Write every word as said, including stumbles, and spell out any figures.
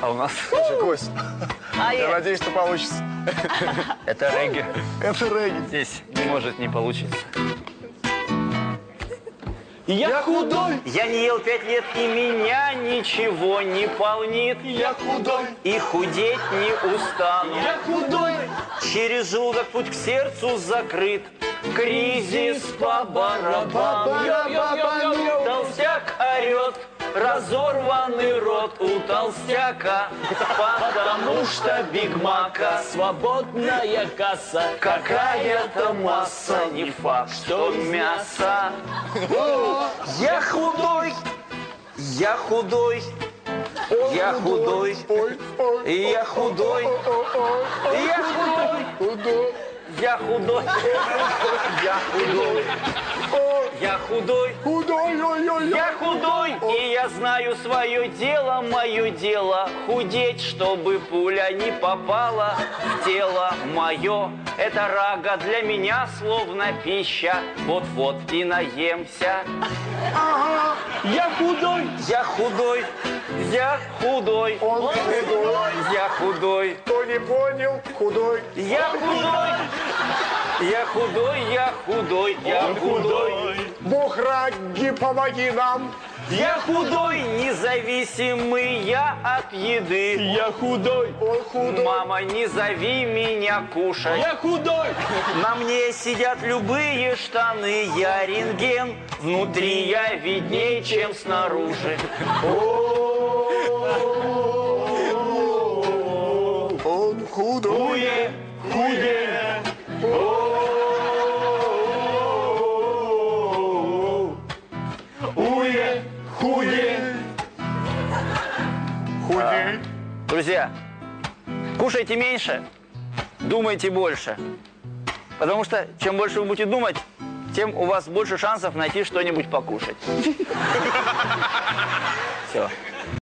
А у нас? Слушай, Кость, А я я... надеюсь, что получится. Это регги. Это регги. Здесь не может не получиться. Я худой, Я не ел пять лет, и меня ничего не полнит. я худой, И худеть не устану. я худой. Через желудок путь к сердцу закрыт. Кризис по барабану. Толстяк орет, разорванный рот у толстяка. Потому что Биг Мака Свободная касса. какая-то масса, не факт, что мясо. Я худой, я худой, я худой, Ой, ой, я худой, я худой, худой. я худой, я худой, Ой, я худой, худой, ой, ой, я худой, и я знаю свое дело, мое дело худеть, чтобы пуля не попала в тело мое. Это рага для меня словно пища, вот-вот и наемся. Ага, Я худой, я худой, я худой, он худой. я худой, Кто не понял, худой. я худой, я худой, я худой, я худой, Бог ради, помоги нам. я худой, независимый я от еды. Я худой. Он худой. Мама, не зови меня кушать. Я худой. На мне сидят любые штаны, я рентген, внутри я видней, чем снаружи. Он худой. Хуе, худей. Уе, хуе. Худей. Друзья, кушайте меньше, думайте больше. Потому что чем больше вы будете думать, тем у вас больше шансов найти что-нибудь покушать. Все.